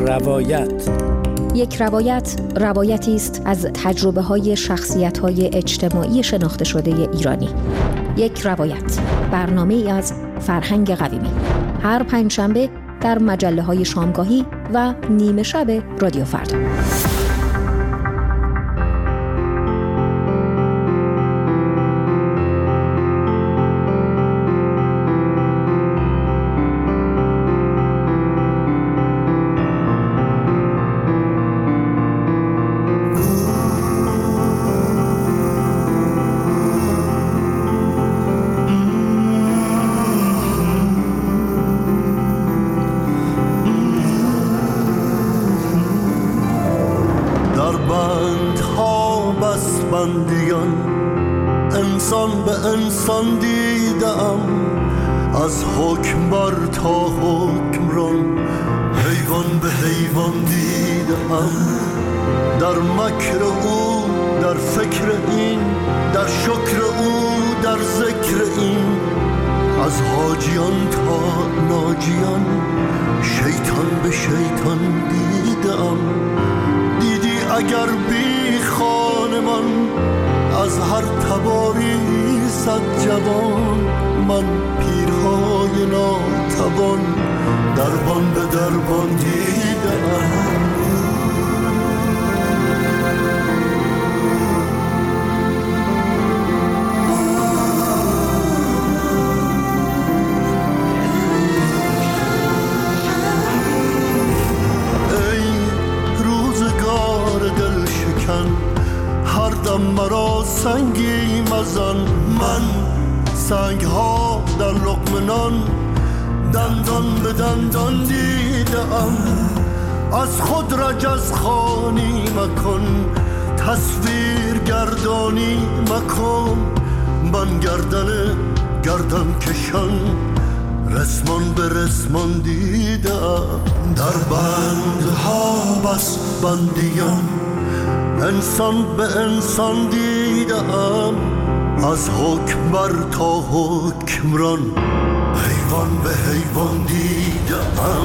یک روایت روایتی است از تجربه‌های شخصیت‌های اجتماعی شناخته شده ایرانی. یک روایت، برنامه‌ای از فرهنگ قویمی. هر پنجشنبه در مجله‌های شامگاهی و نیمه شب رادیو فردا. انسان به انسان دیدم، از حکمبر تا حکمران، حیوان به حیوان دیدم. در مکر او، در فکر این، در شکر او، در ذکر این، از حاجیان تا ناجیان، شیطان به شیطان دیدم. دیدی اگر بی خانمان، از هر تباری صد جوان، من پیرهای ناتوان، دربان به دربان دیدم. ای روزگار دل شکن، هر دم مرا سنگی مزن. من سنگ ها در لقمه نان، دندان به دندان دیدم. از خود رجز خوانی مکن، تصویر گردانی مکن. من گردن کشان، رسمان به رسمان دیدم. در بندها بس بندیان، انسان به انسان دیدم. از حکمبر تا حکمران، حیوان به حیوان دیدم.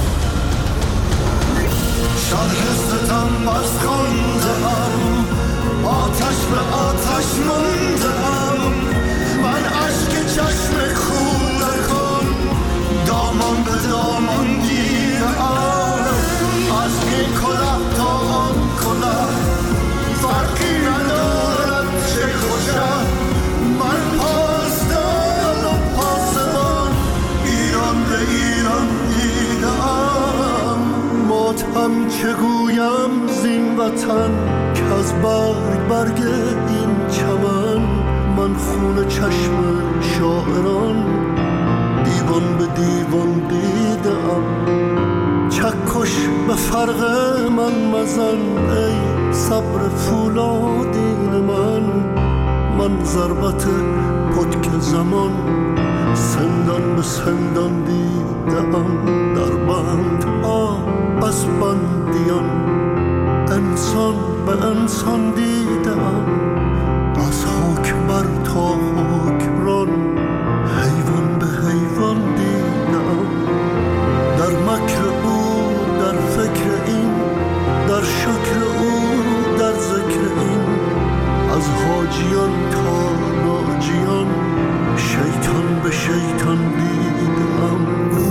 شرح ستم بس خواندم، آتش به آتش ماندم. من اشک چشم کودکان، دامان به دامان دیدم. از این کلاه تا آن کلاه، فرقی ندارد چه خوشم. من پاسدار و پاسبان، ایران به ایران دیدم. ماتم چگویم زین وطن، که از برگ این چمن. من خون چشم شاعران، دیوان به دیوان دیدم. چکش به فرق من مزن، ای صبر فولادین من ضربت پتک زمان، سندان به سندان دیدم. در بند بس بندیان، انسان به انسان دیدم. از حکمبر تا حکمران، حیوان به حیوان دیدم. در مکر او، در فکر این، در شکر او، در ذکر این، از حاجیان تا ناجیان، شیطان به شیطان دیدم.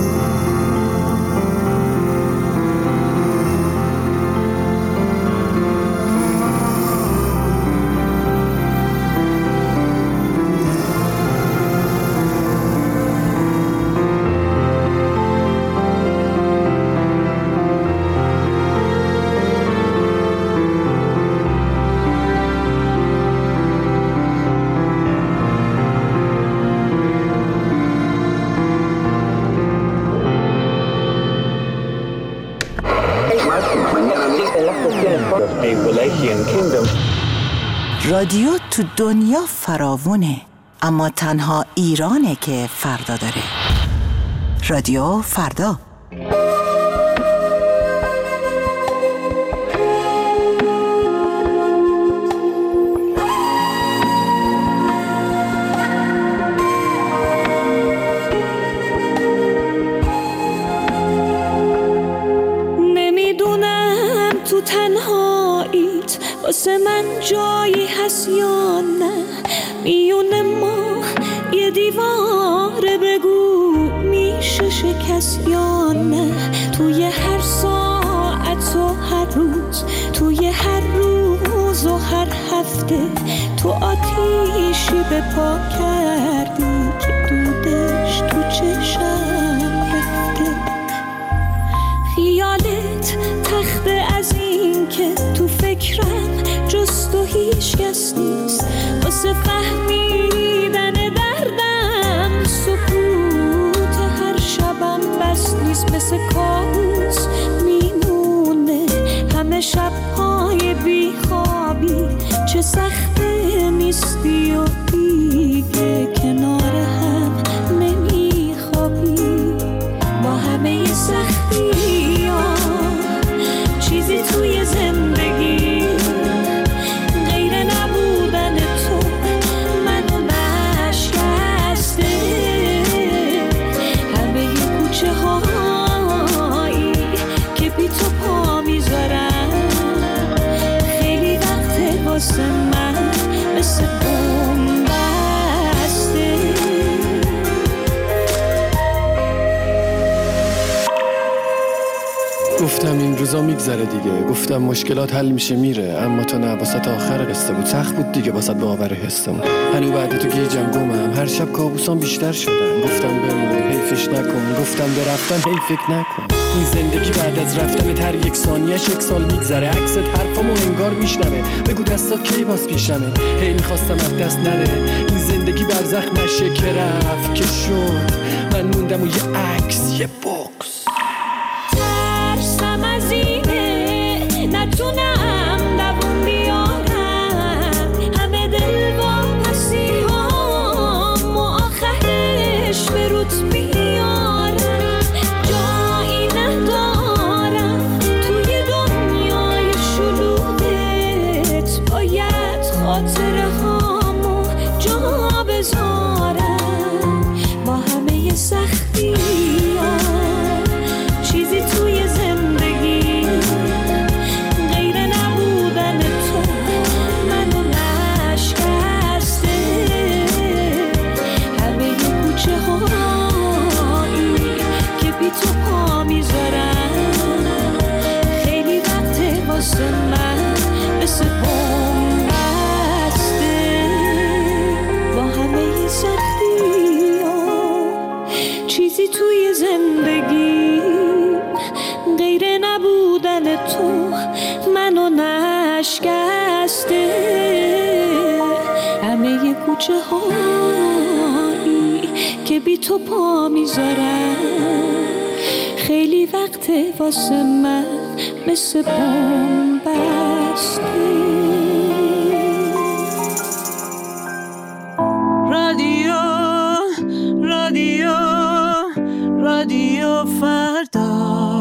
رادیو تو دنیا فراوونه، اما تنها ایرانه که فردا داره. رادیو فردا. نمی واسه من جایی هست یا نه؟ میونه ما یه دیواره، بگو میشه شکست یا نه؟ توی هر ساعت و هر روز، توی هر روز و هر هفته، تو آتیشی به پا کردی که دودش تو چشم رفته. خیالت تخته از این که تو فکرم جز تو هیچ کس نیست، واسه فهمیدن دردم سکوت هر شبم بس نیست. مثل کابوس میمونه همه شبهای بیخوابی، چه سخته نیستی و دیگه کنار هم نمیخوابی. با همه سختی ها چیزی توی زندگی غیر نبودن تو منو نشکسته. همه کوچه هایی که بی تو پا میذارم خیلی وقته واسه من مثل بوم بسته. گفتم این روزا میگذره دیگه، گفتم مشکلات حل میشه میره، اما تو نه، واسه تا آخر قصه بود. سخت بود دیگه واسه باور حسمون. هنو بعد تو گیجم گمم، هر شب کابوسام بیشتر شدن. گفتم بمون حیفش نکن، گفتم برفتم حیف فکر نکن. این زندگی بعد از رفتن هر یک ثانیه‌اش یک سال میگذره، عکست حرفامو انگار میشنوه. بگو دستات کی باز پیشمه، هی میخواستم از دست نره. این زندگی برزخ نشه که رفت که شد، من موندم و یه عکس یه بوکس. ترسم از اینه نتونم دووم بیارم همه دل واپسی هام و آخرش به روت بیارم. جایی ندارم توی دنیای شلوغت، باید خاطره هامو جا بذارم. با همه سختی چیزی توی زندگی غیر نبودن تو منو نشکسته. همه کوچه هایی که بی تو پا میذارم خیلی وقته واسه من مثل بوم بسته. با همه سختی چیزی توی زندگی غیر نبودن تو منو نشکسته. همه کوچه هایی که بی تو پا میذارم خیلی وقته واسه من مثل بوم بسته. رادیو رادیو رادیو فردا.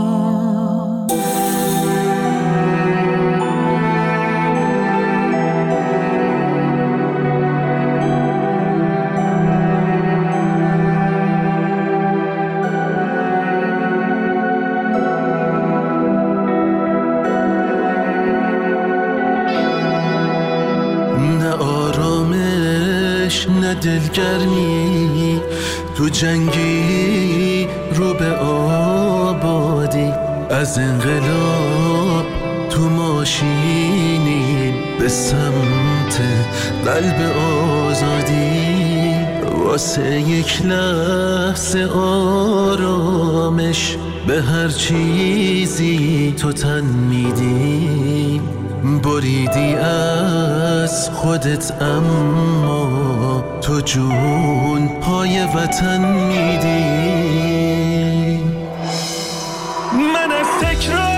نه آرامش نه دلگرمی، تو جنگی رو به آبادی. از انقلاب تو ماشینی به سمت قلب آزادی. واسه یک لحظه آرامش به هر چیزی تو تن میدی. بریدی از خودت اما تو جون پای وطن میدی. من از تکرار